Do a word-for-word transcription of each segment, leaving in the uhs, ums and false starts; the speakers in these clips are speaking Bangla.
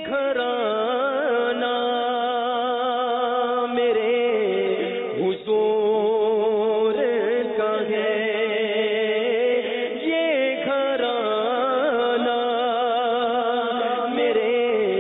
घराना मेरे हुजूर का है, ये घराना मेरे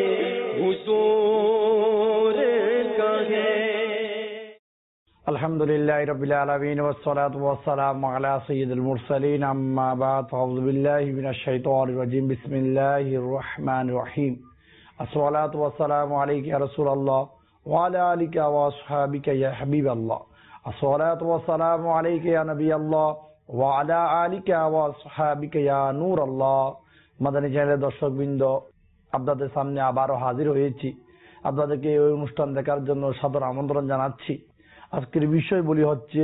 हुजूर का है। अल्हम्दुलिल्लाहि रब्बिल आलमीन वस्सलातु वस्सलामु अला सय्यिदिल मुरसलीन अम्मा बाद फ़अऊज़ु बिल्लाहि मिनश शैतानिर रजीम बिस्मिल्लाहिर रहमानिर रहीम। अस्सलातु वस्सलामु अलैका या रसूलल्लाह व अला आलिका व अस्हाबिका या हबीबल्लाह। अस्सलातु वस्सलामु अलैका या नबियल्लाह व अला आलिका व अस्हाबिका या नूरल्लाह। মাদানী চ্যানেলের দর্শকবৃন্দ, আপনাদের সামনে আবারও হাজির হয়েছি। আপনাদেরকে এই অনুষ্ঠান দেখার জন্য সাদর আমন্ত্রণ জানাচ্ছি। আজকের বিষয় বলি হচ্ছে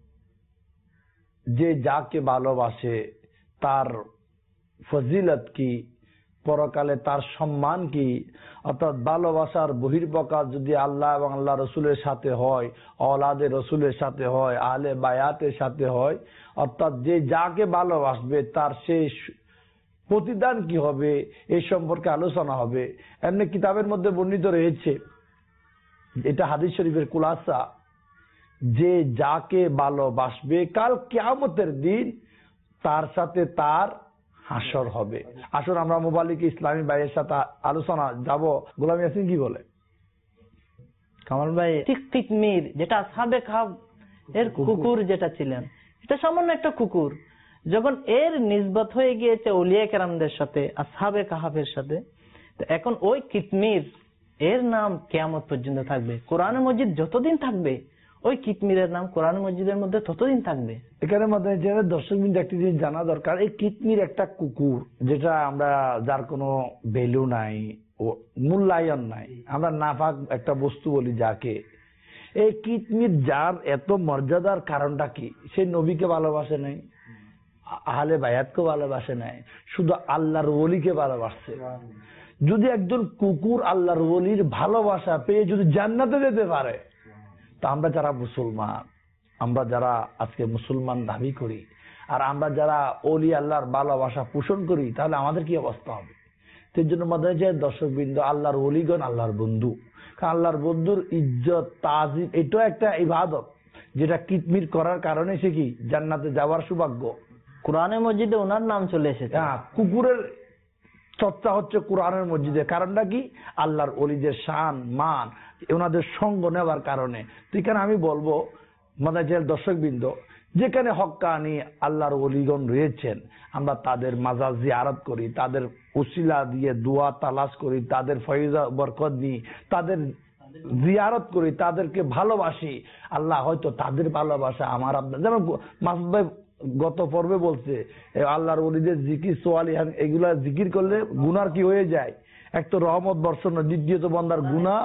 যে যাকে ভালোবাসে তার ফজিলত কি, পরকালে তার সম্মান কি। অর্থাৎ ভালোবাসার বহির্প্রকাশ যদি আল্লাহ এবং আল্লাহ রসুলের সাথে হয়, औलादे রসুলের সাথে হয়, আহলে বায়াতের সাথে হয়, অর্থাৎ যে যাকে ভালোবাসবে তার সেই প্রতিদান কি হবে এই সম্পর্কে আলোচনা হবে। এমনি কিতাবের মধ্যে বর্ণিত রয়েছে, এটা হাদিস শরীফের কুলাসা, যে যাকে ভালোবাসবে কাল কিয়ামতের দিন তার সাথে তার হাসর হবে। আসুন আমরা মুবাল্লিগ ইসলামী ভাইয়ের সাথে আলোচনা যাব। গোলাম ইয়াসিন কি বলে? কামাল ভাই, তিকমির যেটা আসহাবে কাহফ এর কুকুর যেটা ছিলেন, এটা সামান্য একটা কুকুর, যখন এর নিসবত হয়ে গিয়েছে আউলিয়া কেরামদের সাথে, আসহাবে কাহফের সাথে, তো এখন ওই কিতমির এর নাম কিয়ামত পর্যন্ত থাকবে। কোরআন মজিদ যতদিন থাকবে ওই কিতমিরের নাম কোরআন মসজিদের মধ্যে ততদিন থাকবে। এখানে মধ্যে দর্শক বিন্দু একটি জিনিস জানা দরকার, এই কিতমির একটা কুকুর যেটা আমরা যার কোনো ভ্যালু নাই, ও মূল্যায়ন নাই, আমরা নাপাক একটা বস্তু বলি যাকে, এই কিতমির যার এত মর্যাদার কারণটা কি? সে নবীকে ভালোবাসে নাই, আহলে বায়াতকে ভালোবাসে নাই, শুধু আল্লাহর ওলিকে ভালোবাসছে। যদি একজন কুকুর আল্লাহর ওলির ভালোবাসা পেয়ে যদি জান্নাতে যেতে পারে, তা আমরা যারা মুসলমান, আমরা যারা আজকে মুসলমান দাবি করি, আর আমরা যারা ওলি আল্লাহর ভালোবাসা পোষণ করি, তাহলে আমাদের কি অবস্থা হবে? সেই জন্য মাদ্রাসার দর্শকবৃন্দ, আল্লাহর ওলিগণ আল্লাহর বন্ধু, আল্লাহর বন্ধুর ইজ্জত তাজিম এটাও একটা ইবাদত, যেটা কিতমির করার কারণে সে কি জান্নাতে যাওয়ার সৌভাগ্য। কোরআনের মসজিদে ওনার নাম চলে এসেছে। হ্যাঁ, কুকুরের চর্চা হচ্ছে কোরআনের মসজিদে, কারণটা কি? আল্লাহর ওলিদের শান মান ওনাদের সঙ্গ নেওয়ার কারণে। তো এখানে আমি বলবো মাদ্রাসার দর্শকবৃন্দ, যেখানে হক্কানি আল্লাহর ওলিগণ রয়েছেন, আমরা তাদের মাজার জিয়ারত করি, তাদের উসিলা দিয়ে দোয়া তালাশ করি, তাদের ফয়জা বরকত নিই, তাদের জিয়ারত করি, তাদেরকে ভালোবাসি। আল্লাহ হয়তো তাদের ভালোবাসা আমার আপনার, যেমন মাসুদ ভাই গত পর্বে বলছে, আল্লাহর ওলিদের জিকির সোয়ালিহান এগুলা জিকির করলে গুনার কি হয়ে যায়? এক তো রহমত বর্ষণ, দ্বিতীয়ত বান্দার গুনাহ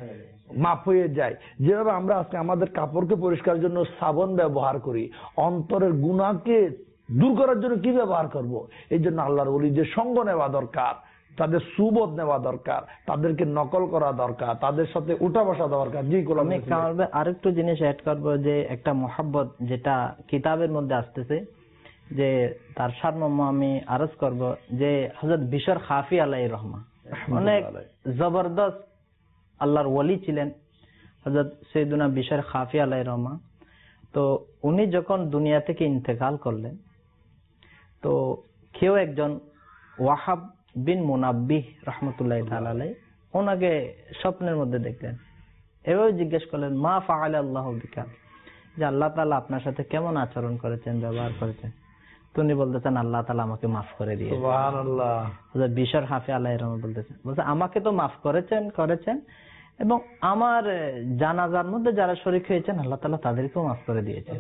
মাফ হয়ে যায়। যেভাবে আমরা আজকে আমাদের কাপড়কে পরিষ্কারের জন্য সাবান ব্যবহার করি, অন্তরের গুনাহকে দূর করার জন্য কি ব্যবহার করব? এই জন্য আল্লাহর ওলিদের সঙ্গ নেওয়া দরকার, তাদের সুবোধ নেওয়া দরকার, তাদেরকে নকল করা দরকার, তাদের সাথে উঠা বসা দরকার। জি গোলাম, আরেকটু জিনিস অ্যাড করবো, যে একটা মহব্বত যেটা কিতাবের মধ্যে আসতেছে, যে তার সারমর্ম আমি আরজ করব, যে হযরত বিশর খাফি আলাইহির রহমা অনেক জবরদস্ত আল্লাহর ওলি ছিলেন, হযরত সৈয়দুনা বিশর খাফি আলাইহির রহমা। তো উনি যখন দুনিয়া থেকে ইন্তেকাল করলেন, তো কেউ একজন ওয়াহাব বিন মুনাব্বিহ রহমতুল্লাহ তাআলা আলাইহি ওনাকে স্বপ্নের মধ্যে দেখলেন, এভাবে জিজ্ঞেস করলেন, মা ফাআলা আল্লাহু বিকা, যে আল্লাহ তাআলা আপনার সাথে কেমন আচরণ করেছেন, ব্যবহার করেছেন? উনি বলতেছেন, আল্লাহ তাআলা আমাকে মাফ করে দিয়েছেন। সুবহানাল্লাহ। হযরত বিশর খাফি আলাইহির রহমা বলতেছেন, বলতে আমাকে তো মাফ করেছেন করেছেন এবং আমার জানাজার মধ্যে যারা শরীক হয়েছেন আল্লাহ তাআলা তাদেরকেও মাফ করে দিয়েছেন।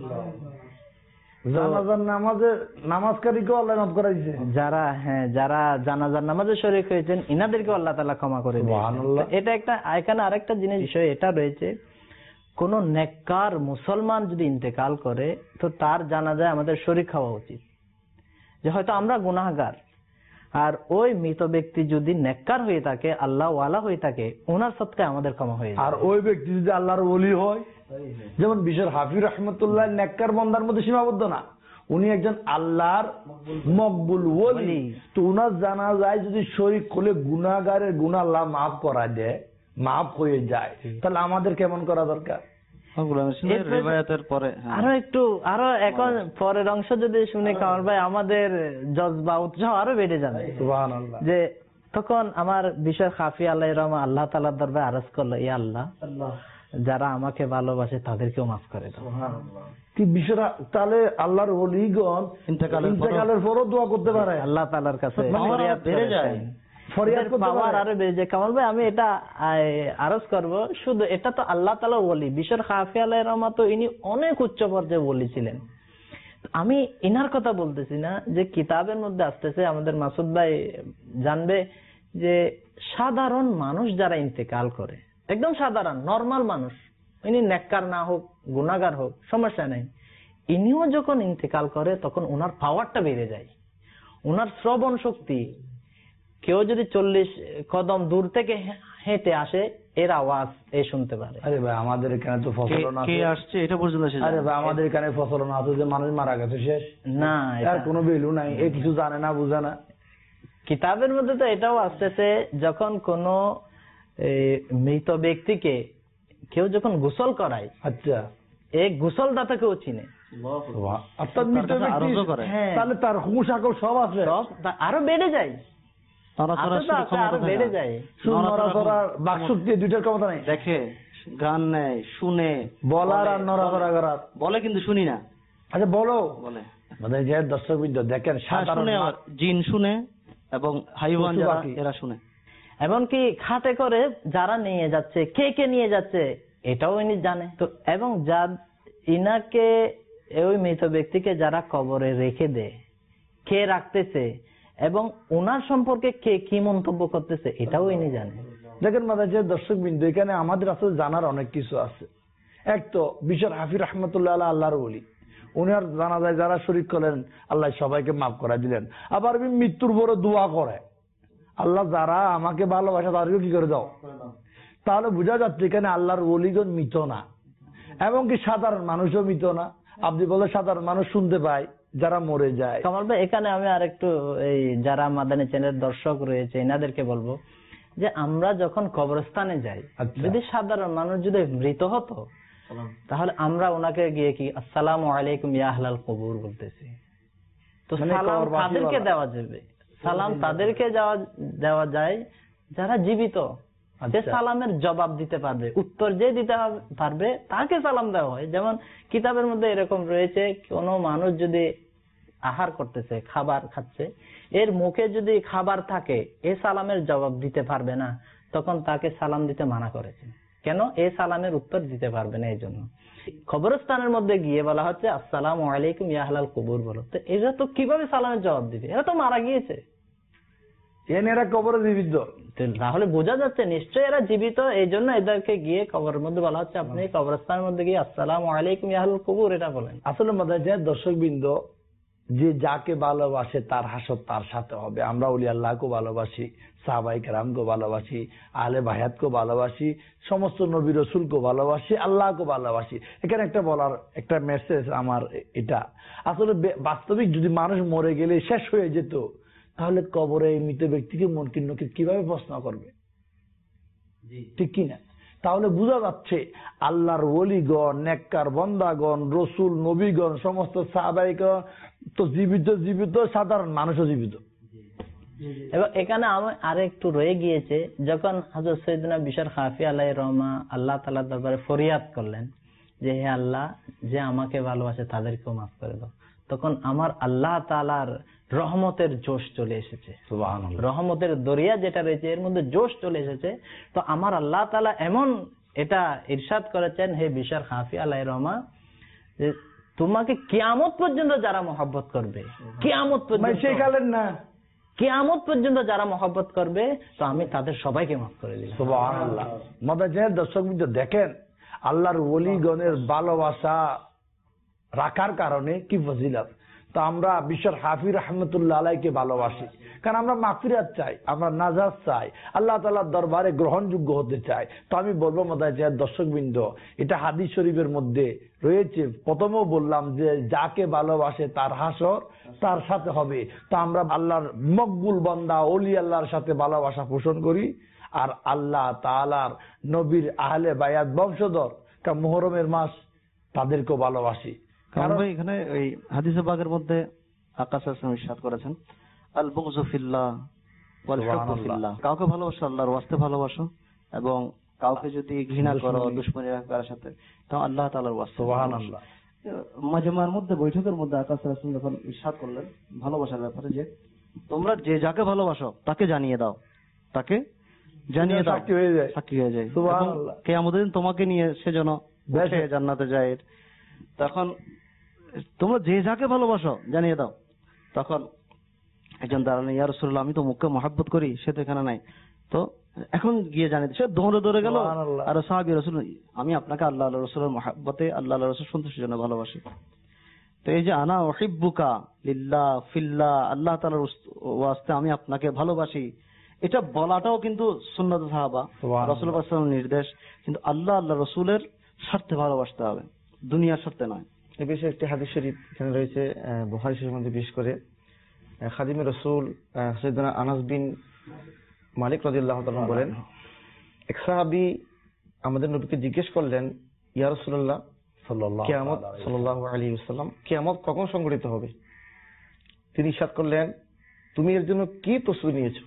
জানাজার নামাজে নামাজকারীকেও আল্লাহ মাফ করেছে, যারা হ্যাঁ যারা জানাজার নামাজে শরীক হয়েছেন ইনাদেরকেও আল্লাহ তাআলা ক্ষমা করে দিয়েছেন। এটা একটা, এখানে আরেকটা জিনিস বিষয় এটা রয়েছে, কোন নেককার মুসলমান যদি ইন্তেকাল করে তো তার জানাজায় আমাদের শরীক হওয়া উচিত। যে হয়তো আমরা গুনাহগার, আর ওই মৃত ব্যক্তি যদি নেককার হয়ে থাকে, আল্লাহ ওয়ালা হয়ে থাকে, ওনার সৎকায় আমাদের ক্ষমা হয়ে যায়। আর ওই ব্যক্তি যদি আল্লাহর ওলি হয়, যেমন বিশর হাফি রহমতুল্লাহ নেককার বান্দার মধ্যে সীমাবদ্ধ না, উনি একজন আল্লাহর মকবুল ওলি। তো উনার জানা যায় যদি শরীক করলে গুনাহগারের গুনাহ আল্লাহ মাফ করা দেয়, মাফ হয়ে যায়, তাহলে আমাদের কেমন করা দরকার? আরো একটু আরো এখন পরের অংশ যদি শুনে কামাল ভাই আমাদের জজবা উৎসাহ আরো বেড়ে যাবে। সুবহানাল্লাহ। যে তখন আমার বিষয় খাফি আল্লাহ রহমান আল্লাহ তাআলার দরবারে আরজ করলো, ইয়া আল্লাহ, যারা আমাকে ভালোবাসে তাদেরকেও মাফ করে দাও। কি বিষয়টা তাহলে আল্লাহর ওলিগণ ইন্তেকালের পরও দোয়া করতে পারে আল্লাহ তাআলার কাছে, ফরিয়াদ বেড়ে যায়, ফরিয়াদ করতে পারে আরো বেড়ে যায়। কামাল ভাই আমি এটা আরজ করব, শুধু এটা তো আল্লাহ তাআলা ওলি, বিশর খাফি আলাইহির রহমান তো ইনি অনেক উচ্চ পর্যায়ে ওলি ছিলেন। আমি ইনার কথা বলতেছি না, যে কিতাবের মধ্যে আসতেছে, আমাদের মাসুদ ভাই জানবে যে সাধারণ মানুষ যারা ইন্তেকাল করে, একদম সাধারণ নরমাল মানুষ, ইনি নেককার না হোক গুনাহগার হোক সমস্যা নেই, ইনিও যখন ইন্তেকাল করে তখন ওনার পাওয়ারটা বেড়ে যায়, ওনার শ্রবণ শক্তি। কেউ যদি চল্লিশ কদম দূর থেকে হেঁটে আসে এর আওয়াজ এ শুনতে পারে। আরে ভাই আমাদের এখানে তো ফসলন আছে, কে আসছে এটা পর্যন্ত শেষ। আরে ভাই আমাদের এখানে ফসলন আছে যে মানুষ মারা গেছে শেষ না, আর কোনো ভ্যালু নাই, এ কিছু জানে না বুঝে না। কিতাবের মধ্যে তো এটাও আসতেছে, যখন কোন মৃত ব্যক্তিকে কেউ যখন গোসল করায়, আচ্ছা এই গোসলদাতাকেও চিনে, অর্থাৎ মৃত ব্যক্তি, তাহলে তার হুঁশ আকল সব আছে, সব আরো বেড়ে যায়, আরো বেড়ে যায়। বাকশক্তি দুইটার ক্ষমতা নেই, দেখে গান নেয়, শুনে, বলার আর নড়াচড়া করার, বলে কিন্তু শুনি না। আচ্ছা বলো, বলে মানে যে দর্শক বিন্দু দেখেন সাধারণ জিন শুনে এবং হাইওয়ান যারা এরা শুনে, এমনকি খাটে করে যারা নিয়ে যাচ্ছে, কে কে নিয়ে যাচ্ছে এটাও ইনি জানে। তো এবং যা ইনাকে ওই মৃত ব্যক্তিকে যারা কবরে রেখে দেয়, কে রাখতেছে এবং ওনার সম্পর্কে কে কি মন্তব্য করতেছে এটাও ইনি জানে। দেখেন মাদাজের দর্শক বিন্দু, এখানে আমাদের আসলে জানার অনেক কিছু আছে। এক তো বিশর হাফি রহমতুল্লাহ আল্লাহ আল্লাহর ওলি, উনি আর জানা যায় যারা শরীক করলেন আল্লাহ সবাইকে মাফ করে দিলেন। আবার মৃত্যুর পরে দোয়া করে, আল্লাহ যারা আমাকে ভালোবাসে তাদেরকে কি করে দাও। তাহলে বোঝা যাচ্ছে এখানে আল্লাহর ওলিগণ মৃত না, এবং কি সাধারণ মানুষও মৃত না। আপনি বলে সাধারণ মানুষ শুনতে পায় যারা মরে যায়। কামাল ভাই এখানে আমি আর একটু এই যারা মাদানী চ্যানেলের দর্শক রয়েছে এনাদেরকে বলবো যে আমরা যখন কবরস্থানে যাই, যদি সাধারণ মানুষ যদি মৃত হতো তাহলে আমরা ওনাকে গিয়ে কি আসসালামু আলাইকুম ইয়া আহলাল কবুর বলতেছি। তো সালাম তাদেরকে দেওয়া যাবে, সালাম তাদেরকে দেওয়া যায় যারা জীবিত, যে সালামের জবাব দিতে পারবে, উত্তর যে দিতে পারবে তাকে সালাম দেওয়া হয়। যেমন কিতাবের মধ্যে এরকম রয়েছে, কোন মানুষ যদি আহার করতেছে, খাবার খাচ্ছে, এর মুখে যদি খাবার থাকে এ সালামের জবাব দিতে পারবে না, তখন তাকে সালাম দিতে মানা করেছে। কেন? এ সালামের উত্তর দিতে পারবে না এই জন্য। কবরস্থানের মধ্যে গিয়ে বলা হচ্ছে আসসালামু আলাইকুম ইয়া আহলাল কবুর বলো। তো এরা তো কিভাবে সালামের জবাব দিবে? এরা তো মারা গিয়েছে, এরা কবরে জীবিত। তাহলে বোঝা যাচ্ছে নিশ্চয়ই এরা জীবিত, এই জন্য এদেরকে গিয়ে কবরের মধ্যে বলা হচ্ছে আপনি কবরস্থানের মধ্যে গিয়ে আসসালামু আলাইকুম ইয়া আহলাল কবুর এটা বলেন। আসলে মাদাজের দর্শক বৃন্দ, যে যাকে ভালোবাসে তার হাসর তার সাথে হবে। আমরা ওলি আল্লাহকে ভালোবাসি, সাহাবায়ে কেরামকে ভালোবাসি, আহলে বায়াতকে ভালোবাসি, সমস্ত নবী রাসূলকে ভালোবাসি, আল্লাহকে ভালোবাসি। এখানে একটা বলার একটা মেসেজ আমার এটা, আসলে বাস্তবিক যদি মানুষ মরে গেলে শেষ হয়ে যেত, তাহলে কবরে মৃত ব্যক্তিকে মুনকির নকির কিভাবে প্রশ্ন করবে? ঠিক কিনা? তাহলে বোঝা যাচ্ছে আল্লাহর ওলিগণ, নেককার বান্দাগণ, রসুল নবীগণ, সমস্ত সাহাবাইগণ তো জীবিত, জীবিত সাধারণ মানুষও জীবিত। এবং এখানে আমার আর একটু রয়ে গিয়েছে, যখন হযরত সাইয়েদনা বিশর খাফি আলাইহির রহমা আল্লাহ তাআলার দরবারে ফরিয়াদ করলেন যে হে আল্লাহ, যে আমাকে ভালোবাসে তাদেরকেও মাফ করে দাও, তখন আমার আল্লাহ তাআলার রহমতের জোশ চলে এসেছে। সুবহানাল্লাহ, রহমতের দরিয়া যেটা রয়েছে এর মধ্যে জোশ চলে এসেছে। তো আমার আল্লাহ তাআলা এমন এটা ইরশাদ করেছেন, হে বিশর খাফি আলাইহির রহমা, যে তোমাকে কিয়ামত পর্যন্ত যারা মহব্বত করবে, কিয়ামত পর্যন্ত, না কিয়ামত পর্যন্ত যারা মহব্বত করবে, তো আমি তাদের সবাইকে মাফ করে দিলাম। সুবহানাল্লাহ। মাদাজের দর্শক দেখেন আল্লাহর ওলিগণের ভালোবাসা রাখার কারণে কি ফজিলত। তো আমরা বিশ্বের হাফিজ রহমতুল্লাহ আলাইকে ভালোবাসি, কারণ আমরা মাগফিরাত চাই, আমরা নাজাত চাই, আল্লাহ তাআলার দরবারে গ্রহণযোগ্য হতে চাই। তো আমি বলবো মাদায়াত দর্শকবৃন্দ, এটা হাদিস শরীফের মধ্যে রয়েছে। প্রথমেও বললাম যে যাকে ভালোবাসে তার হাসর তার সাথে হবে। তো আমরা আল্লাহর মকবুল বান্দা ওলি আল্লাহর সাথে ভালোবাসা পোষণ করি, আর আল্লাহ তাআলার নবীর আহলে বায়াত বংশধর কা মুহররমের মাস তাদেরকেও ভালোবাসি। কারণ ভাই এখানে এই হাদিসে পাকের মধ্যে আকাশ আসলাম ইরশাদ করেছেন আল বুগযু ফিল্লাহ ওয়াল হুব্বু ফিল্লাহ, কাউকে ভালোবাসো আল্লাহর ওয়াস্তে ভালোবাসো, এবং কাউকে যদি ঘৃণা করো দুশমনী রাখো কারোর সাথে তাও আল্লাহ তাআলার ওয়াস্তে। সুবহানাল্লাহ। মাজমার মধ্যে বৈঠকের মধ্যে আকাশ রাসূল যখন ইরশাদ করলেন ভালোবাসার ব্যাপারে যে তোমরা যে যাকে ভালোবাসো তাকে জানিয়ে দাও, তাকে জানিয়ে দাও, সাক্ষী হয়ে যায়, সাক্ষী হয়ে যায়। সুবহানাল্লাহ। কিয়ামতের দিন তোমাকে নিয়ে সে যেন উঠে জান্নাতে যায়। তখন তোমরা যে যাকে ভালোবাসো জানিয়ে দাও। তখন একজন দাঁড়ালেন, ইয়া রাসূলুল্লাহ আমি তো মুখকে মহব্বত করি, সে তো এখানে নাই, তো এখন গিয়ে জানিয়ে সে দৌড়ে দৌড়ে গেল। আর সাহাবী রাসূল আমি আপনাকে আল্লাহ আল্লাহ রাসূলের মহব্বতে আল্লাহ আল্লাহ রাসূল সন্তুষ্টির জন্য ভালোবাসি। তো এই যে আনা উহিব্বুকা লিল্লাহ ফিল্লাহ, আল্লাহ তাআলার ওয়াস্তে আমি আপনাকে ভালোবাসি, এটা বলাটাও কিন্তু সুন্নাত সাহাবা রাসূলুল্লাহ সাল্লাল্লাহু আলাইহি ওয়াসাল্লামের নির্দেশ। কিন্তু আল্লাহ আল্লাহ রাসূলের স্বার্থে ভালোবাসতে হবে, দুনিয়ার স্বার্থে নয়। এ বিষয়ে একটি হাদিস শরীফ এখানে রয়েছে বুখারী শরীফের মধ্যে, বিশেষ করে খাদিমে রাসূল সাইয়েদনা আনাস বিন মালিক রাদিয়াল্লাহু তাআলা বলেন, এক সাহাবী আমাদের নবীকে জিজ্ঞেস করলেন, ইয়া রাসূলুল্লাহ কিয়ামত সাল্লাল্লাহু আলাইহি ওয়াসাল্লাম কিয়ামত কখন সংঘটিত হবে? তিনি ইরশাদ করলেন, তুমি এর জন্য কি প্রস্তুতি নিয়েছো?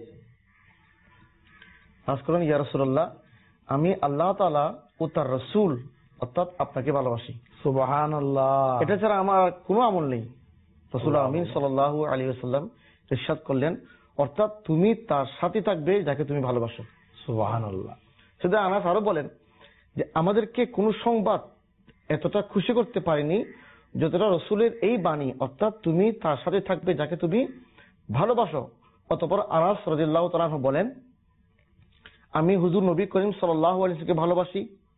আরজ করলেন, ইয়া রাসূলুল্লাহ আমি আল্লাহ তাআলা ও তার রাসূল অর্থাৎ আপনাকে ভালোবাসি। সুবহানাল্লাহ। এটা ছাড়া আমার কোনো আমল নেই। রাসূল আমিন সাল্লাল্লাহু আলাইহি ওয়াসাল্লাম ইরশাদ করলেন, অর্থাৎ তুমি তার সাথে থাকবে যাকে তুমি ভালোবাসো। সুবহানাল্লাহ। সেটা আনাস আরো বলেন যে আমাদেরকে কোন সংবাদ এতটা খুশি করতে পারেনি যতটা রাসূলের এই বাণী, অর্থাৎ তুমি তার সাথে থাকবে যাকে তুমি ভালোবাসো। অতঃপর আনাস রাদিয়াল্লাহু তাআলা আনহু বলেন, আমি হুজুর নবী করিম সাল্লাল্লাহু আলাইহি ওয়াসাল্লামকে ভালোবাসি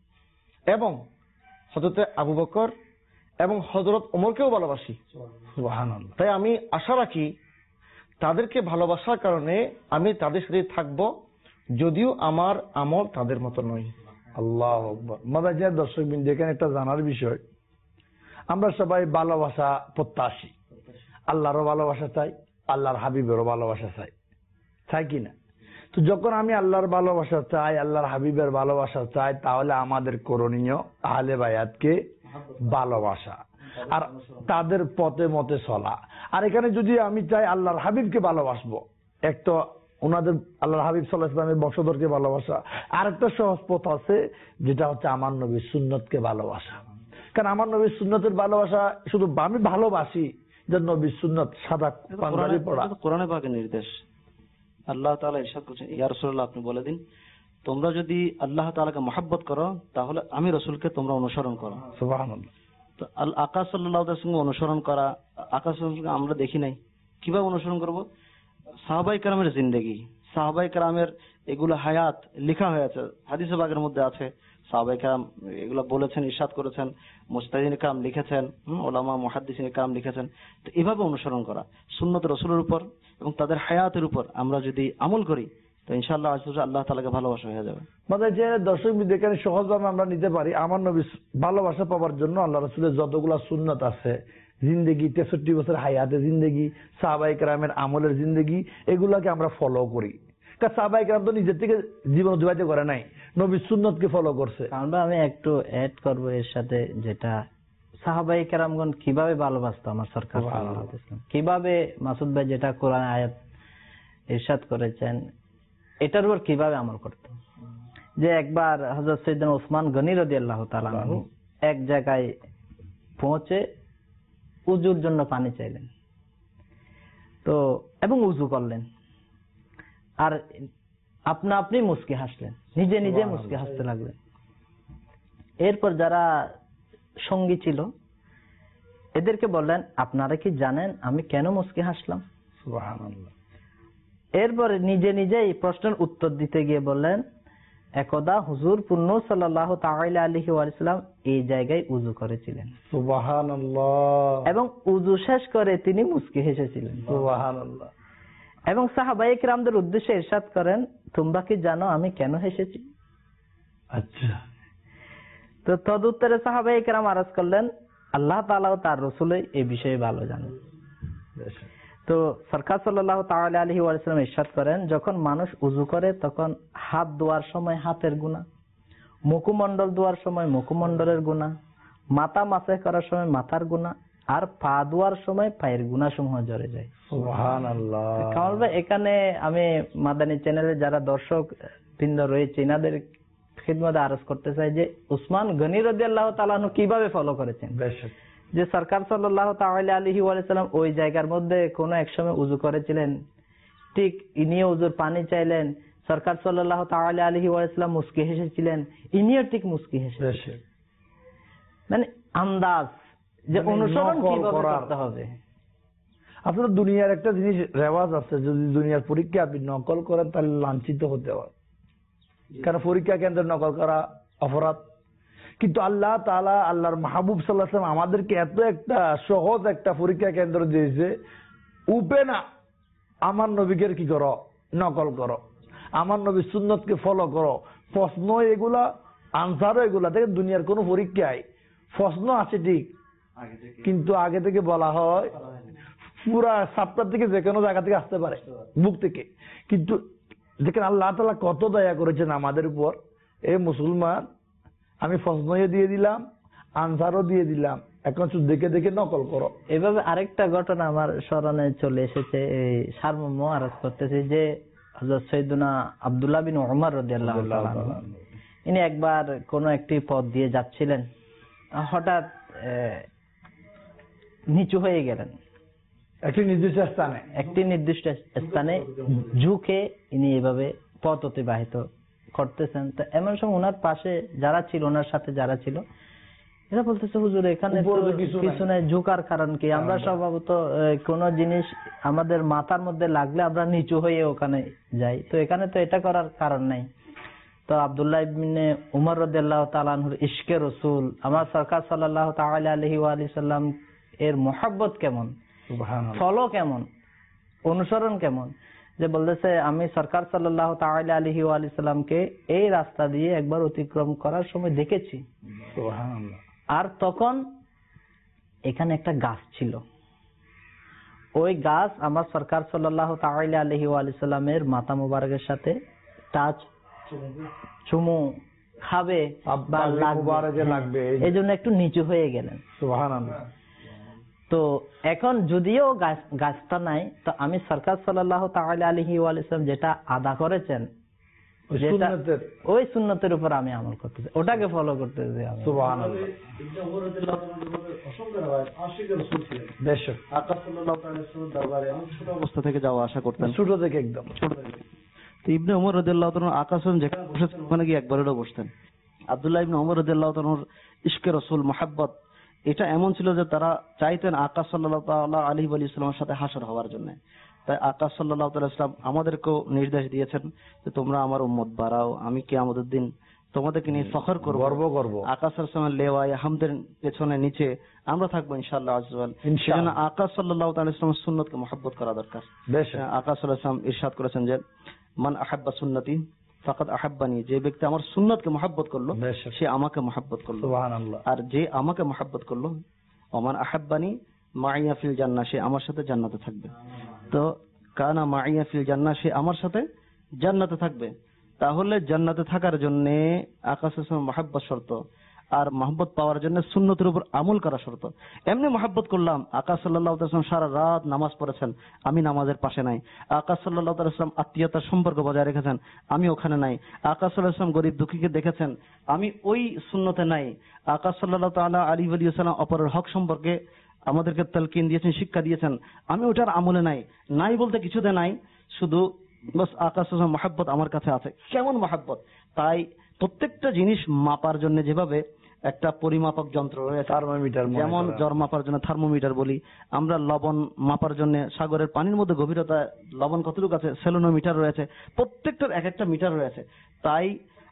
এবং হযরত আবু বকর এবং হযরত ওমরকেও ভালোবাসি। সুবহানাল্লাহ। তাই আমি আশা রাখি তাদেরকে ভালোবাসার কারণে আমি তাদের সাথে থাকব, যদিও আমার আমল তাদের মতো নয়। আল্লাহু আকবার। মাদায়াত দর্শকবৃন্দ, এখানে একটা জানার বিষয়, আমরা সবাই ভালোবাসা প্রত্যাশী, আল্লাহরও ভালোবাসা চাই, আল্লাহর হাবিবেরও ভালোবাসা চাই, চাই কিনা? তো যখন আমি আল্লাহর ভালোবাসা চাই, আল্লাহর হাবিবের ভালোবাসা চাই, তাহলে আমাদের করণীয় আহলে বায়াতকে ভালোবাসা আর তাদের পথে মতে চলা। আর এখানে যদি আমি চাই আল্লাহর হাবিবকে ভালোবাসবো, এক তো ওনাদের আল্লাহর হাবিব সাল্লাল্লাহু আলাইহি ওয়াসাল্লামের বংশধরকে ভালোবাসা, আর একটা সহজ পথ আছে যেটা হচ্ছে আমার নবীর সুন্নতকে ভালোবাসা। কারণ আমার নবীর সুন্নতের ভালোবাসা শুধু আমি ভালোবাসি যে নবীর সুন্নত সাদা পাঞ্জাবি পড়া, কোরআনে পাকের নির্দেশ। আল্লাহ তাআলা ইরশাদ করেছেন, ইয়া রাসূলুল্লাহ আপনি বলে দিন, তোমরা যদি আল্লাহ তাআলাকে মহব্বত করো তাহলে আমি রাসূলকে তোমরা অনুসরণ করো। সুবহানাল্লাহ। তো আল আকাশ সাল্লাল্লাহু আলাইহি ওয়াসাল্লাম অনুসরণ করা, আকাশ আমরা দেখি নাই, কিভাবে অনুসরণ করব? সাহাবায়ে কেরামের জিন্দেগি, সাহাবায়ে কেরামের এগুলো হায়াত লেখা হয়েছে, হাদিসে পাকের মধ্যে আছে। সাহাবায়ে কেরাম এগুলো বলেছেন, ইরশাদ করেছেন, মুজতাহিদিন কেরাম লিখেছেন, উলামা মুহাদ্দিসিন কেরাম লিখেছেন। তো এভাবে অনুসরণ করা সুন্নত রাসূলের উপর এবং তাদের হায়াতের উপর আমরা যদি আমল করি তো ইনশাআল্লাহ আল্লাহ তাআলাকে ভালোবাসা হয়ে যাবে। মানে যে দর্শক এখানে সহজভাবে আমরা নিতে পারি, আমার নবীর ভালোবাসা পাওয়ার জন্য আল্লাহ রাসূলের যতগুলা সুন্নত আছে, জিন্দেগি, তেষট্টি বছর হায়াতে জিন্দেগি, সাহাবায়ে কেরামের আমলের জিন্দেগি, এগুলাকে আমরা ফলো করি। কারণ সাহাবায়ে কেরাম তো নিজের থেকে জীবন অতিবাহিত করে নাই, নবীর সুন্নতকে ফলো করছে। আমরা আমি একটু অ্যাড করব এর সাথে, যেটা সাহাবায়ে কেরামগণ কিভাবে ভালোবাসতো আমার সরকার সাল্লাল্লাহু আলাইহি ওয়াসাল্লাম, কিভাবে মাসুদ ভাই যেটা কোরআন আয়াত ইরশাদ করেছেন এটার উপর কিভাবে আমল করতো। যে একবার হযরত সাইয়েদনা ওসমান গনি রাদিয়াল্লাহু তাআলা আনহু এক জায়গায় পৌঁছে উযুর জন্য পানি চাইলেন, তো এবং উযু করলেন, আর আপনা আপনি মুস্কি হাসলেন, নিজে নিজে মুস্কি হাসতে লাগলেন। এরপর যারা সঙ্গী ছিল এদেরকে বললেন, আপনারা কি জানেন আমি কেন মুস্কি হাসলাম? সুবহানাল্লাহ। এরপরে নিজে নিজে এই প্রশ্নের উত্তর দিতে গিয়ে বললেন, একদা হুজুর পূর্ণ সাল্লাল্লাহু তাআলা আলাইহি ওয়াসাল্লাম এই জায়গায় উযু করেছিলেন, সুবহানাল্লাহ, এবং উযু শেষ করে তিনি মুস্কি হেসেছিলেন, সুবহানাল্লাহ। এবং সাহাবায়ে কিরামদের উদ্দেশ্যে ইরশাদ করেন, তোমরা কি জানো আমি কেন হেসেছি? আচ্ছা, তো তদুত্তরে সাহাবায়ে কিরাম আরজ করলেন, আল্লাহ তাআলা ও তার রাসূলই এই বিষয়ে ভালো জানেন। তো সরকার সাল্লাল্লাহু তাআলা আলাইহি ওয়াসাল্লাম ইরশাদ করেন, যখন মানুষ উযু করে তখন হাত ধোয়ার সময় হাতের গুনাহ, মুখমণ্ডল ধোয়ার সময় মুখমণ্ডলের গুনাহ, মাথা মাসাহ করার সময় মাথার গুনাহ, আর পা ধোয়ার সময় পায়ের গুনাহ সমূহ জড়ে যায়। সুবহানাল্লাহ। কামাল ভাই, এখানে আমি মাদানী চ্যানেলে যারা দর্শক বৃন্দ রয়েছে এনাদের খিদমতে আরজ করতে চাই যে উসমান গনি রাদিয়াল্লাহু তাআলা আনহু কিভাবে ফলো করেছেন। যে সরকার সাল্লাল্লাহু তাআলা আলাইহি ওয়াসাল্লাম ওই জায়গার মধ্যে কোন এক সময় উযু করেছিলেন, ঠিক ইনিও উযুর পানি চাইলেন, সরকার সাল্লাল্লাহু তাআলা আলাইহি ওয়াসাল্লাম মুস্কি হেসেছিলেন, ইনিও ঠিক মুস্কি হেসেছেন। মানে আন্দাজ যে অনুসরণ কিভাবে করতে হবে। আপনার দুনিয়ার একটা জিনিস রেওয়াজ আছে, যদি দুনিয়ার পরীক্ষা আপনি নকল করেন তাহলে লাঞ্ছিত হতে হয়, কারণ পরীক্ষা কেন্দ্রে নকল করা অপরাধ। কিন্তু আল্লাহ তাআলা আল্লাহর মাহবুব সাল্লাল্লাহু আলাইহি ওয়াসাল্লাম আমাদেরকে এত একটা সহজ একটা পরীক্ষা কেন্দ্র দিয়েছে, উপে না আমার নবীকে কি করো, নকল করো, আমার নবীর সুন্নতকে ফলো করো। প্রশ্ন এগুলা, আনসারও এগুলা। দেখেন দুনিয়ার কোন পরীক্ষায় প্রশ্ন আছে ঠিক, কিন্তু আগে থেকে বলা হয় পুরা সাতটার থেকে যে কোনো জায়গা থেকে আসতে পারে, বুক থেকে। কিন্তু দেখেন আল্লাহ তাআলা কত দয়া করেছেন আমাদের উপর। এই মুসলমান, আমি প্রশ্নও দিয়ে দিলাম, আনসারও দিয়ে দিলাম, এখন শুধু দেখে দেখে নকল করো। এভাবে আরেকটা ঘটনা আমার স্মরণে চলে এসেছে, এই সারমর্ম আরজ করতেছে যে হযরত সৈয়দনা আব্দুল্লাহ বিন উমর রাদিয়াল্লাহু তাআলা ইনি একবার কোন একটি পথ দিয়ে যাচ্ছিলেন, হঠাৎ নিচু হয়ে গেলেন একটি নির্দিষ্ট স্থানে একটি নির্দিষ্ট স্থানে ঝুঁকে ইনি এভাবে পথ অতিবাহিত করতেছেন। তো এমন সময় ওনার পাশে যারা ছিল, ওনার সাথে যারা ছিল, এরা বলতেছে, হুজুর এখানে পিছনে ঝুঁকার কারণ কি? আমরা স্বভাবত কোন জিনিস আমাদের মাথার মধ্যে লাগলে আমরা নিচু হয়ে ওখানে যাই, তো এখানে তো এটা করার কারণ নাই। তো আব্দুল্লাহ ইবনে উমর রাদিয়াল্লাহু তাআলা আনহুর ইশকে রাসূল, আমার সরকার সাল্লাল্লাহু তাআলা আলাইহি ওয়া সাল্লাম এর মহব্বত কেমন, ফলো কেমন, অনুসরণ কেমন, যে বলতেছে আমি সরকার সাল্লাল্লাহু তাআলা আলাইহি ওয়া সাল্লামকে এই রাস্তা দিয়ে একবার অতিক্রম করার সময় দেখেছি, আর তখন এখানে একটা গাছ ছিল, ওই গাছ আমার সরকার সাল্লাল্লাহু তাআলা আলাইহি ওয়া সাল্লামের মাথা মুবারকের সাথে টাচ, চুমু খাবে বা লাগবে, এই জন্য একটু নিচু হয়ে গেলেন। সুবহানাল্লাহ। তো এখন যদিও গাছটা নাই, তো আমি সরকার সাল্লাল্লাহু তাআলা আলাইহি ওয়া সাল্লাম যেটা আদা করেছেন, যেটা ওই সুন্নতের উপর আমি আমল করতেছি, ওটাকে ফলো করতেছি। সুবহানাল্লাহ। অবস্থা থেকে যাওয়া আশা করতেন, ছোট থেকে একদম ছোট থেকে। তো ইবনে উমর রাদিয়াল্লাহু তাআলা আকাশ যেখানে বসেছেন ওখানে গিয়ে একবারও বসতেন। আব্দুল্লাহ ইবনে উমর রাদিয়াল্লাহু তাআলার ইশকে রাসূল, মহব্বত, এটা এমন ছিল যে তারা চাইতেন আকাশ সাল্লাল্লাহু তাআলা আলাইহি ওয়া সাল্লামের সাথে হাসর হওয়ার জন্য। তাই আকাশ সাল্লাল্লাহু তাআলা সাল্লাম আমাদেরকেও নির্দেশ দিয়েছেন যে তোমরা আমার উম্মত বাড়াও, আমি কিয়ামতের দিন তোমাদেরকে নিয়ে ফখর করব, গর্ব করব। আকাশ সাল্লাল্লাহু লেওয়ায় হামদের পেছনে নিচে আমরা থাকবো ইনশাআল্লাহ আজওয়াল। সেজন্য আকাশ সাল্লাল্লাহু তাআলা সাল্লামের সুন্নতকে মহব্বত করা দরকার। আকাশ সাল্লাল্লাহু আলাইহি ওয়াসাল্লাম ইরশাদ করেছেন যে মান আহাব্বা সুন্নতি ফাকাদ আহাব্বানি, যে ব্যক্তি আমার সুন্নতকে মহব্বত করলো সে আমাকে মহব্বত করলো। সুবহানাল্লাহ। আর যে আমাকে মহব্বত করলো, ওমান আহাব্বানি মাইয়া ফিল জান্নাহ, সে আমার সাথে জান্নাতে থাকবে। তো কানা মাইয়া ফিল জান্নাহ, সে আমার সাথে জান্নাতে থাকবে। তাহলে জান্নাতে থাকার জন্য আকাশের সঙ্গে মহব্বত শর্ত, আর মহব্বত পাওয়ার জন্য সুন্নতের উপর আমল করা শর্ত। এমনি মহব্বত করলাম, আকাশ সাল্লাল্লাহু তাআলা সাল্লাম সারা রাত নামাজ পড়েছেন, আমি নামাজের পাশে নাই। আকাশ সাল্লাল্লাহু তাআলা সাল্লাম আত্মীয়তার সম্পর্ক বজায় রেখেছেন, আমি ওখানে নাই। আকাশ সাল্লাল্লাহু আলাইহি ওয়াসাল্লাম গরিব দুঃখীকে দেখেছেন, আমি ওই সুন্নতে নাই। আকাশ সাল্লাল্লাহু তাআলা আলাইহি ওয়া সাল্লাম অপরের হক সম্পর্কে আমাদেরকে তালকিন দিয়েছেন, শিক্ষা দিয়েছেন, আমি ওটার আমলে নাই। নাই বলতে কিছুতে নাই, শুধু বাস আকাশ সাল্লাল্লাহু মহব্বত আমার কাছে আছে। কেমন মহব্বত? তাই প্রত্যেকটা জিনিস মাপার জন্য যেভাবে একটা পরিমাপক যন্ত্র রয়েছে, থার্মোমিটার, যেমন জ্বর মাপার জন্য থার্মোমিটার বলি আমরা, লবণ মাপার জন্য সাগরের পানির মধ্যে গভীরতা লবণ কতটুকু আছে সেলোনোমিটার রয়েছে, প্রত্যেকটার এক একটা মিটার রয়েছে। তাই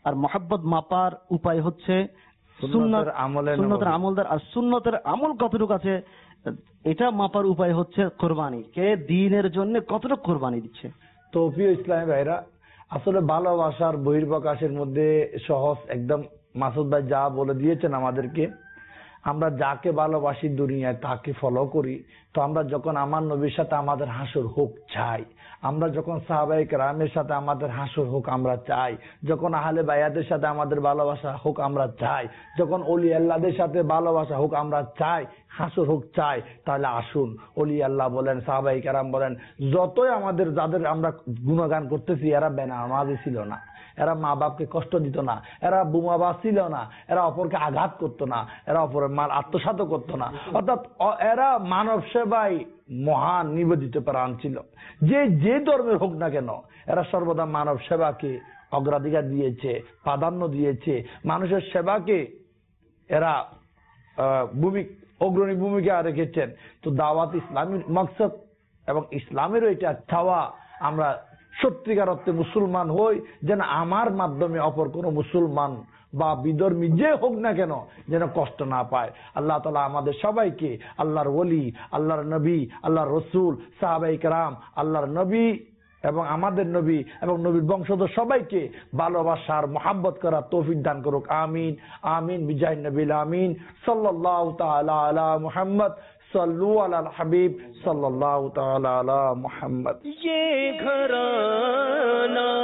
আর মহাব্বত মাপার উপায় হচ্ছে সুন্নত, সুন্নতের আমলে সুন্নতের নববী। আমলদার। আর সুন্নতের আমল কতটুকু আছে এটা মাপার উপায় হচ্ছে কোরবানি। কে দ্বীনের জন্য কতটুকু কোরবানি দিচ্ছে। তো প্রিয় ইসলামী ভাইরা, আসলে ভালোবাসার বহির্প্রকাশের মধ্যে সহজ একদম মাসুদ ভাই যা বলে দিয়েছেন আমাদেরকে, আমরা যাকে ভালোবাসি দুনিয়ায় তাকে ফলো করি। তো আমরা যখন আমার নবীর সাথে আমাদের হাসর হোক চাই, আমরা যখন সাহাবায়ে কেরামের সাথে আমাদের হাসর হোক আমরা চাই, যখন আহলে বায়াতের সাথে আমাদের ভালোবাসা হোক আমরা চাই, যখন অলি আল্লাহদের সাথে ভালোবাসা হোক আমরা চাই, হাসর হোক চাই, তাহলে আসুন অলি আল্লাহ বলেন, সাহাবায়ে কেরাম বলেন, যতই আমাদের যাদের আমরা গুণগান করতেছি এরা বেনামাজি ছিল না, এরা মা বাপকে কষ্ট দিত না, এরা বোমাবাজ ছিল না, এরা অপরকে আঘাত করতো না, এরা অপরের মাল আত্মসাৎ করতো না, অর্থাৎ অ- এরা মানব সেবায় মহান নিবেদিত প্রাণ ছিল। যে যে ধর্মের হোক না কেন এরা সর্বদা মানব সেবাকে অগ্রাধিকার দিয়েছে, প্রাধান্য দিয়েছে, মানুষের সেবাকে এরা আহ, ভূমি অগ্রণী ভূমিকা রেখেছেন। তো দাওয়াত ইসলামের মকসদ এবং ইসলামেরও এটা চাওয়া আমরা সত্যিকার অর্থে মুসলমান হই, যেন আমার মাধ্যমে অপর কোনো মুসলমান বা বিধর্মী যে হোক না কেন যেন কষ্ট না পায়। আল্লাহ তাআলা আমাদের সবাইকে আল্লাহর ওলি, আল্লাহর নবী, আল্লাহর রসুল, সাহাবায়ে কেরাম, আল্লাহর নবী এবং আমাদের নবী এবং নবীর বংশধর সবাইকে ভালোবাসার মহাব্বত করার তৌফিক দান করুক। আমিন আমিন বিজাহ নবীল আমিন। সাল্লাল্লাহু তাআলা আলা মুহাম্মদ, সাল্লু আলাল হাবিব, সাল্লাল্লাহু তাআলা আলা মুহাম্মদ। ये घराना